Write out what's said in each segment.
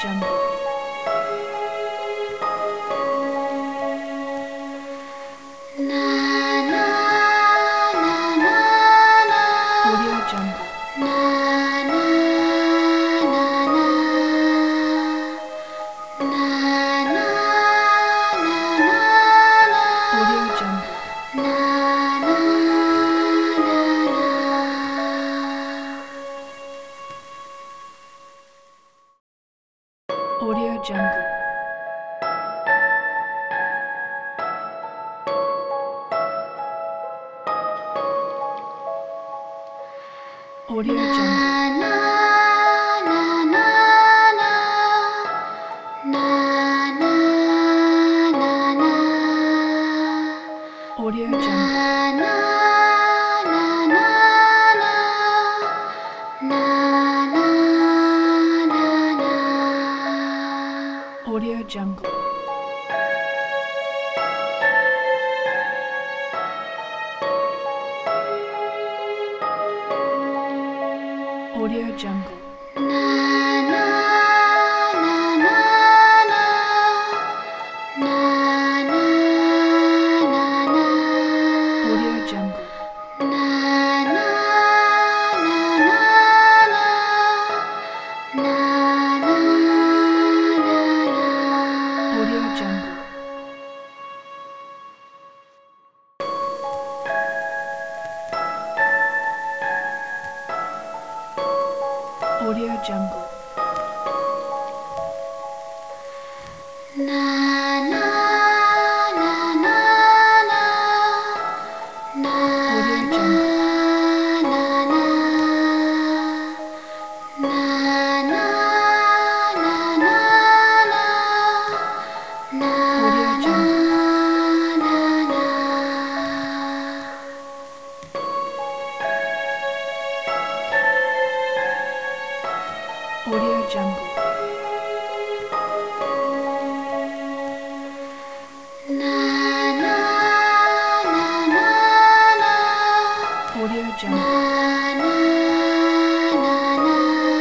Jungle. Na na na na na. Audio Jungle. Na na na na. Na na na na na. Audio Jungle. Na na na na. Audio Jungle. Audio Jungle. Na na na na. Na na na na. Audio Na Jungle. na na na na. Na na na na. Audio Jungle. Audio Jungle. Na na na na na. Na na na na. Audio Jungle. Na na na na na. Na na na na. Audio Jungle. Audio Jungle. Na na na na na. Na Audio na Jungle. na na. Na na na na na. Na Audio Jungle. na na. Audio Jungle. Na na na na na. Audio Na Jungle. na na na.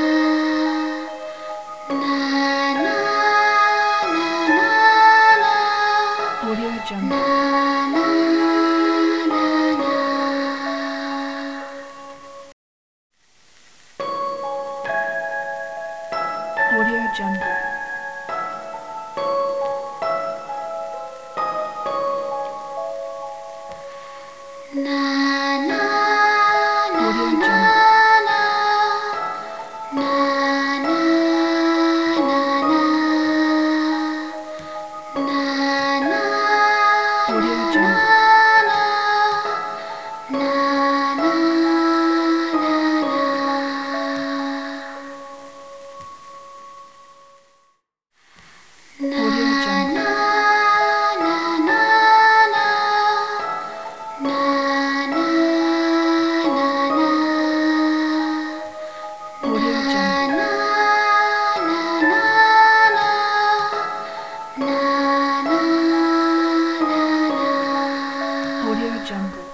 Na na na na na. Audio Jungle. Na na na na. Audio Jungle. Na na na Audio na Jungle. na. Na na na na. Na na Audio na Jungle. na. Na na na na. Na Audio Jungle. na na na na. Na na na na. Audio Na Jungle. na na na na. Na na na na. Audio Jungle.